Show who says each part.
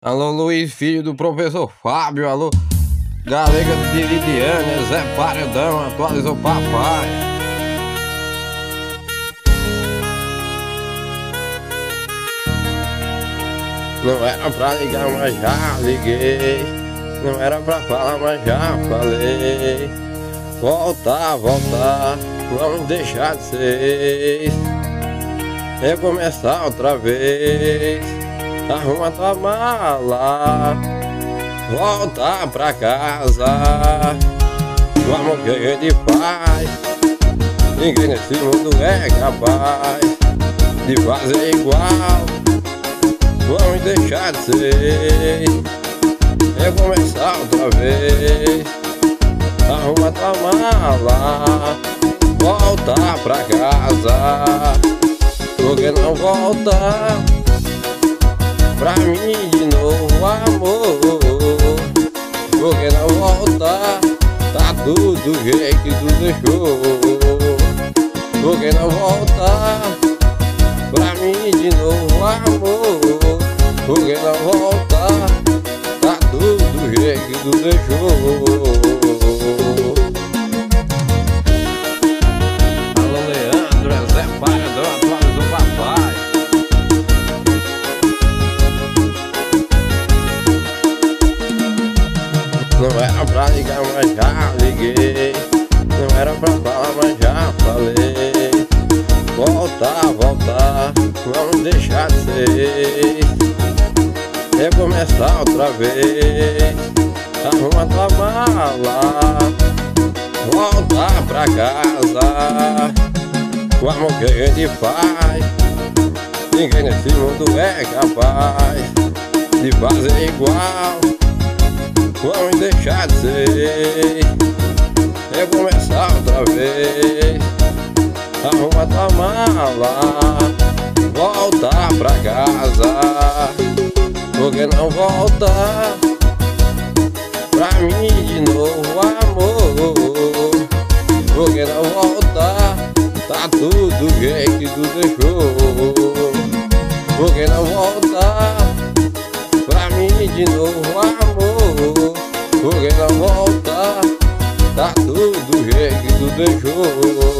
Speaker 1: Alô, Luiz, filho do professor Fábio. Alô, Galega de Lidiane, Zé Paredão, atualizou papai. Não era pra ligar, mas já liguei. Não era pra falar, mas já falei. Voltar, voltar, vamos deixar de ser. Recomeçar outra vez. Arruma tua mala, volta pra casa. O amor que a gente faz, ninguém nesse mundo é capaz de fazer igual. Vamos deixar de ser, recomeçar outra vez. Arruma tua mala, volta pra casa. Porque não volta pra mim de novo, amor? Porque não volta, tá tudo do jeito que tu deixou. Porque não volta pra mim de novo, amor? Porque não volta, tá tudo do jeito que tu deixou. Alô, Leandro, é Zé Paredão, atualizou papai. Não era pra ligar, mas já liguei. Não era pra falar, mas já falei. Voltar, voltar, vamos deixar de ser. Recomeçar outra vez. Arruma tua mala, voltar pra casa. O amor que a gente faz, ninguém nesse mundo é capaz de fazer igual. Vamos deixar de ser, recomeçar outra vez. Arruma tua mala, voltar pra casa. Porque não volta pra mim de novo, amor? Porque não volta, tá tudo do jeito que tu deixou. Porque não volta pra mim de novo, amor? Porque não volta, tá tudo do jeito que tu deixou.